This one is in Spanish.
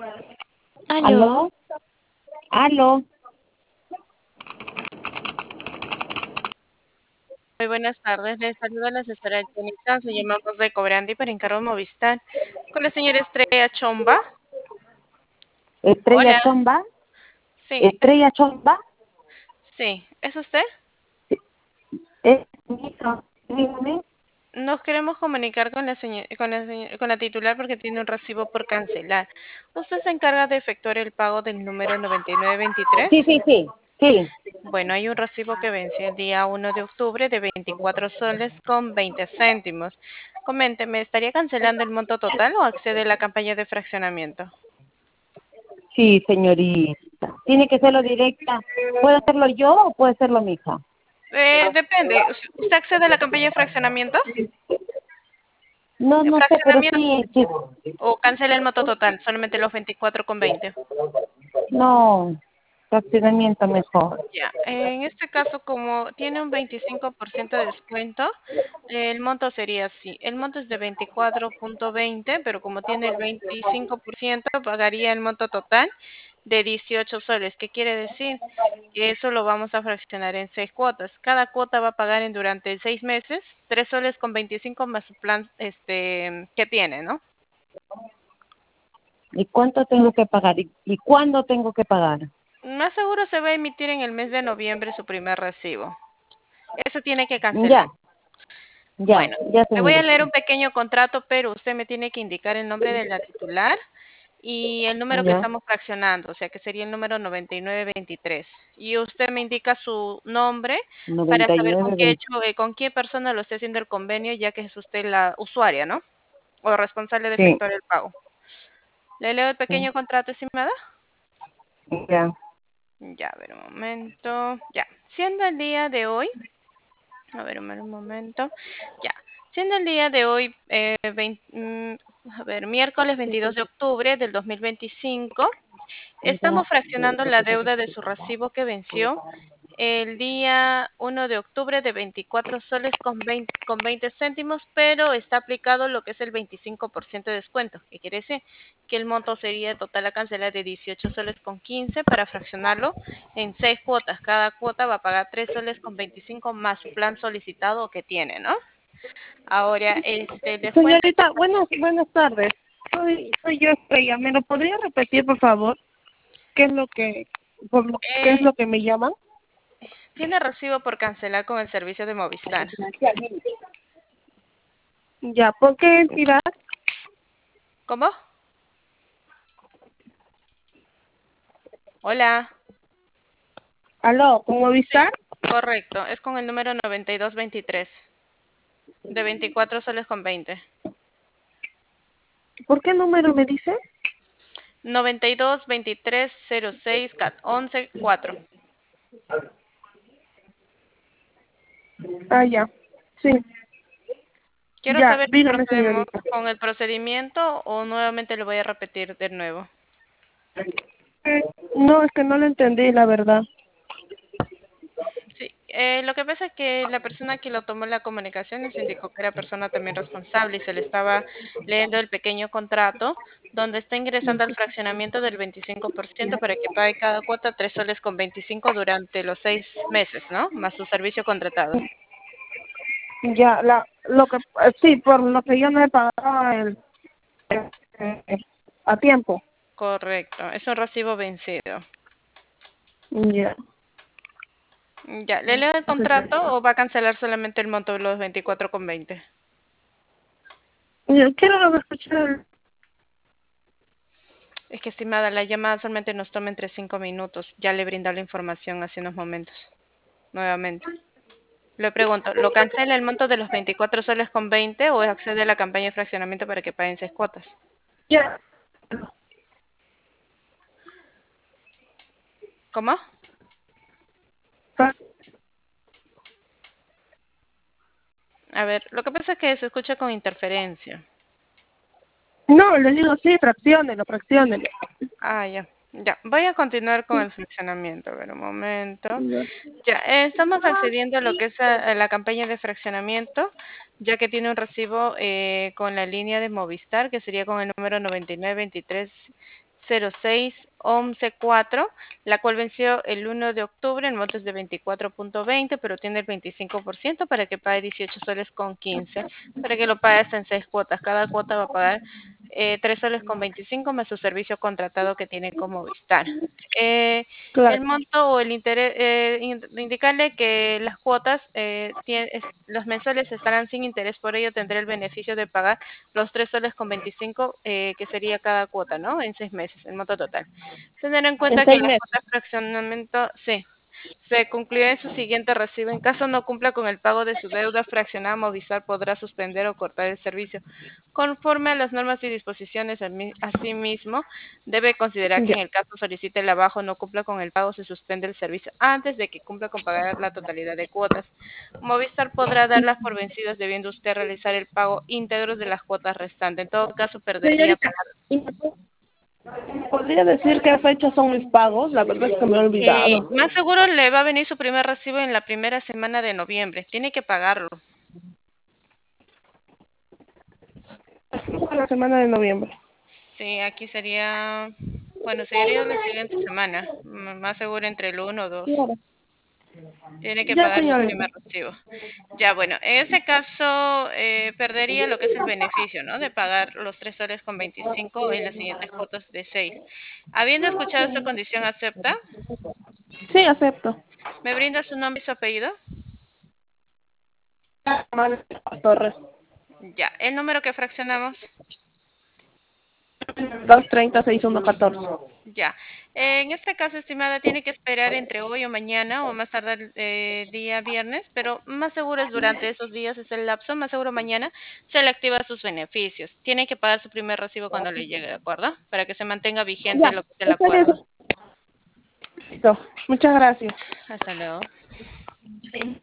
Aló, ¿Aló? ¿Aló? muy buenas tardes. Les saluda la asesora técnica. Se llamamos de Cobrandi para encargo Movistar. Con la señora Estrella Chomba. ¿Estrella Hola. Chomba? Sí, ¿Estrella Chomba? sí. ¿Es usted? Es mi hija. Dígame. Nos queremos comunicar con con la titular porque tiene un recibo por cancelar. ¿Usted se encarga de efectuar el pago del número Sí, 9923? sí, sí, sí. Bueno, hay un recibo que venció el día 1 de octubre de 24 soles con 20 céntimos. Coménteme, ¿estaría cancelando el monto total o accede a la campaña de fraccionamiento? Sí, señorita. Tiene que serlo directa. ¿Puede hacerlo yo o puede serlo mi hija? Depende. ¿Usted accede a la campaña de fraccionamiento? No, no sé, pero ¿Fraccionamiento sí, sí. o cancela el monto total? Solamente los 24,20. No, fraccionamiento mejor. Ya, en este caso, como tiene un 25% de descuento, el monto sería así. El monto es de 24,20, pero como tiene el 25%, pagaría el monto total de 18 soles. ¿Qué quiere decir? Que eso lo vamos a fraccionar en 6 cuotas. Cada cuota va a pagar durante 6 meses, 3 soles con 25 más su plan que tiene, ¿no? ¿Y cuánto tengo que pagar? ¿Y cuándo tengo que pagar? Más seguro se va a emitir en el mes de noviembre su primer recibo. Eso tiene que Ya, cancelar. ya, Bueno, ya, le voy a leer señorita. un pequeño contrato, pero usted me tiene que indicar el nombre de la titular y el número que Ya, estamos fraccionando, o sea que sería el número 9923. Y usted me indica su nombre para saber con 99. con qué persona lo esté haciendo el convenio, ya que es usted la usuaria, ¿no? O responsable de Sí, efectuar el pago. ¿Le leo el sí, pequeño contrato, estimada? ya. Ya, a ver un momento. Ya, siendo el día de hoy, a ver un momento. Ya, siendo el día de hoy, a ver, miércoles 22 de octubre del 2025, estamos fraccionando la deuda de su recibo que venció el día 1 de octubre de 24 soles con 20 céntimos, pero está aplicado lo que es el 25% de descuento, que quiere decir que el monto sería total a cancelar de 18 soles con 15 para fraccionarlo en 6 cuotas. Cada cuota va a pagar 3 soles con 25 más su plan solicitado que tiene, ¿no? Ahora, después de que Señorita, buenas tardes. Soy yo, Estrella. ¿Me lo podría repetir, por favor? ¿Qué es lo que, qué es eh, lo que me llaman? tiene recibo por cancelar con el servicio de Movistar. Ya, ¿por qué entidad? ¿Cómo? Hola. Aló, ¿con Sí, Movistar? correcto. Es con el número 9223 de 24 soles con 20. ¿Por qué número me dice? 92230611 Ah, ya. Sí, Quiero ya, saber si dígame, procedemos señorita. con el procedimiento o nuevamente lo voy a repetir de nuevo. No, es que no lo entendí, la verdad. Sí, lo que pasa es que la persona que lo tomó la comunicación nos indicó que era persona también responsable y se le estaba leyendo el pequeño contrato donde está ingresando al fraccionamiento del 25% para que pague cada cuota 3 soles con 25 durante los 6 meses, ¿no? Más su servicio contratado. Ya, sí, por lo que yo no he pagado eh, a tiempo. Correcto, es un recibo vencido. Ya. Ya, ¿le leo el contrato o va a cancelar solamente el monto de los 24,20? Yo quiero escuchar. Es que, estimada, la llamada solamente nos toma entre 5 minutos. Ya le brinda la información hace unos momentos. Nuevamente. Le pregunto, ¿lo cancela el monto de los 24 soles con 20 o accede a la campaña de fraccionamiento para que paguen 6 cuotas? Ya. ¿Cómo? A ver, lo que pasa es que se escucha con interferencia. No, le digo sí, fracciónelo, fracciónelo. Ah, ya. Ya, voy a continuar con el fraccionamiento. A ver, un momento. Ya. Ya, estamos accediendo a lo que es a la campaña de fraccionamiento, ya que tiene un recibo con la línea de Movistar, que sería con el número 06-11-4, la cual venció el 1 de octubre, el monto es de 24.20, pero tiene el 25% para que pague 18 soles con 15, para que lo pagues en 6 cuotas. Cada cuota va a pagar 3 soles con 25 más su servicio contratado que tiene como Movistar. El Claro. monto o el interés, indicarle que las cuotas, los mensuales estarán sin interés, por ello tendré el beneficio de pagar los 3 soles con 25, que sería cada cuota, ¿no? En 6 meses, el monto total. Tener en En cuenta que seis las meses. cuotas de fraccionamiento, sí, se concluirá en su siguiente recibo. En caso no cumpla con el pago de su deuda fraccionada, Movistar podrá suspender o cortar el servicio. Conforme a las normas y disposiciones, asimismo, debe considerar que Ya. en el caso solicite el abajo no cumpla con el pago, se suspende el servicio antes de que cumpla con pagar la totalidad de cuotas. Movistar podrá darlas por vencidas debiendo usted realizar el pago íntegro de las cuotas restantes. En todo caso, perdería Señorita, ¿y me podría decir qué fechas son mis pagos? La verdad es que me he olvidado. más seguro le va a venir su primer recibo en la primera semana de noviembre. Tiene que pagarlo. La semana de noviembre. Sí, aquí sería, bueno, sería la siguiente semana, más seguro entre el 1 o 2. Claro. Tiene que Ya, pagar su señorita. primer recibo. Ya, bueno, en ese caso perdería lo que es el beneficio, ¿no? De pagar los 3 soles con 25 en las siguientes cuotas de 6. Habiendo escuchado esta condición, ¿acepta? Sí, acepto. ¿Me brinda su nombre y su apellido? Torres. Ya, el número que fraccionamos. 230-6114. Ya. En este caso, estimada, tiene que esperar entre hoy o mañana o más tardar día viernes, pero más seguro es durante esos días, es el lapso, más seguro mañana se le activa sus beneficios. Tiene que pagar su primer recibo cuando le llegue, ¿de acuerdo? Para que se mantenga vigente Ya, lo que es el está bien. acuerdo. Listo. Muchas gracias. Hasta luego.